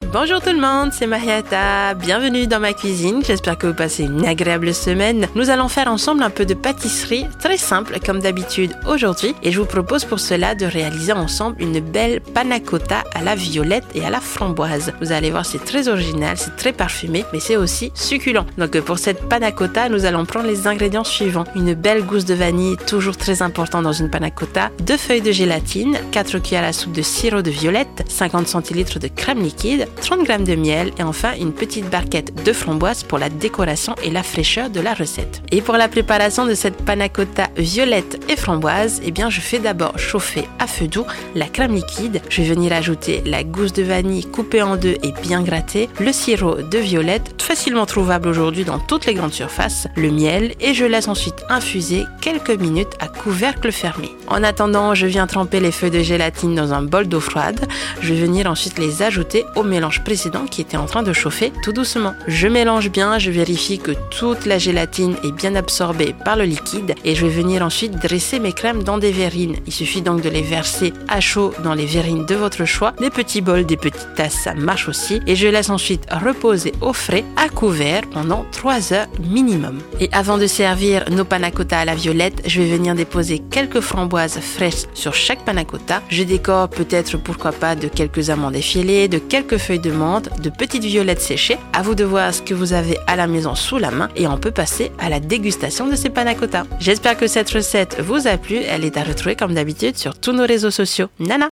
Bonjour tout le monde, c'est Marietta. Bienvenue dans ma cuisine. J'espère que vous passez une agréable semaine. Nous allons faire ensemble un peu de pâtisserie, très simple comme d'habitude aujourd'hui. Et je vous propose pour cela de réaliser ensemble une belle panna cotta à la violette et à la framboise. Vous allez voir, c'est très original, c'est très parfumé, mais c'est aussi succulent. Donc pour cette panna cotta, nous allons prendre les ingrédients suivants. Une belle gousse de vanille, toujours très important dans une panna cotta. 2 feuilles de gélatine, 4 cuillères à soupe de sirop de violette, 50 centilitres de crème liquide, 30 g de miel et enfin une petite barquette de framboise pour la décoration et la fraîcheur de la recette. Et pour la préparation de cette panna cotta violette et framboise, je fais d'abord chauffer à feu doux la crème liquide. Je vais venir ajouter la gousse de vanille coupée en 2 et bien grattée, le sirop de violette, facilement trouvable aujourd'hui dans toutes les grandes surfaces, le miel et je laisse ensuite infuser quelques minutes à couvercle fermé. En attendant, je viens tremper les feuilles de gélatine dans un bol d'eau froide. Je vais venir ensuite les ajouter au mélange précédent qui était en train de chauffer tout doucement. Je mélange bien, je vérifie que toute la gélatine est bien absorbée par le liquide et je vais venir ensuite dresser mes crèmes dans des verrines. Il suffit donc de les verser à chaud dans les verrines de votre choix. Des petits bols, des petites tasses, ça marche aussi. Et je laisse ensuite reposer au frais à couvert pendant 3 heures minimum. Et avant de servir nos panna cotta à la violette, je vais venir déposer quelques framboises fraîches sur chaque panna cotta. Je décore peut-être, pourquoi pas, de quelques amandes effilées, de quelques feuilles de menthe, de petites violettes séchées. À vous de voir ce que vous avez à la maison sous la main et on peut passer à la dégustation de ces panna cotta. J'espère que cette recette vous a plu. Elle est à retrouver comme d'habitude sur tous nos réseaux sociaux. Nana!